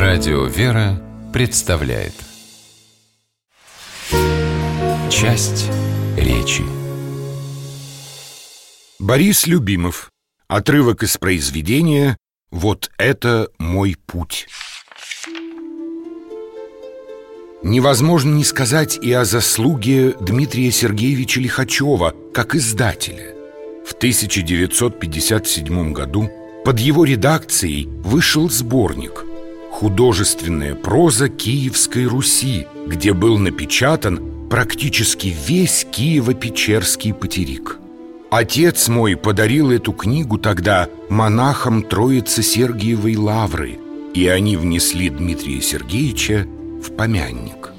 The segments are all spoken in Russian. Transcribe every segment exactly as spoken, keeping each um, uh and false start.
Радио «Вера» представляет часть речи. Борис Любимов. Отрывок из произведения «Вот это мой путь». Невозможно не сказать и о заслуге Дмитрия Сергеевича Лихачева как издателя. В тысяча девятьсот пятьдесят седьмом году под его редакцией вышел сборник «Художественная проза Киевской Руси», где был напечатан практически весь Киево-Печерский потерик. Отец мой подарил эту книгу тогда монахам Троице-Сергиевой лавры, и они внесли Дмитрия Сергеевича в помянник.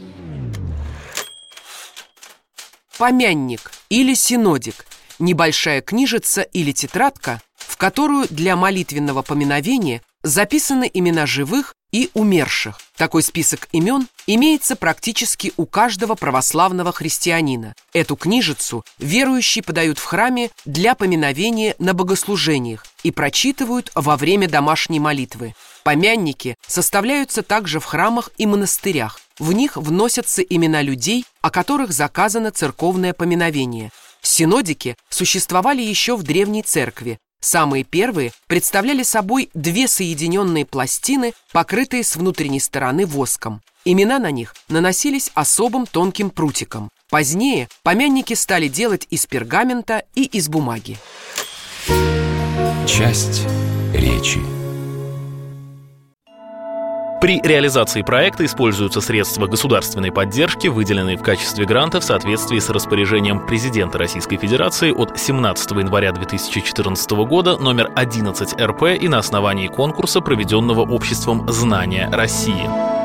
Помянник или синодик – небольшая книжица или тетрадка, в которую для молитвенного поминовения записаны имена живых и умерших. Такой список имен имеется практически у каждого православного христианина. Эту книжицу верующие подают в храме для поминовения на богослужениях и прочитывают во время домашней молитвы. Помянники составляются также в храмах и монастырях. В них вносятся имена людей, о которых заказано церковное поминовение. Синодики существовали еще в Древней Церкви. Самые первые представляли собой две соединенные пластины, покрытые с внутренней стороны воском. Имена на них наносились особым тонким прутиком. Позднее помянники стали делать из пергамента и из бумаги. Часть речи. При реализации проекта используются средства государственной поддержки, выделенные в качестве гранта в соответствии с распоряжением президента Российской Федерации от семнадцатого января две тысячи четырнадцатого года номер одиннадцать эр пэ и на основании конкурса, проведенного обществом «Знания России».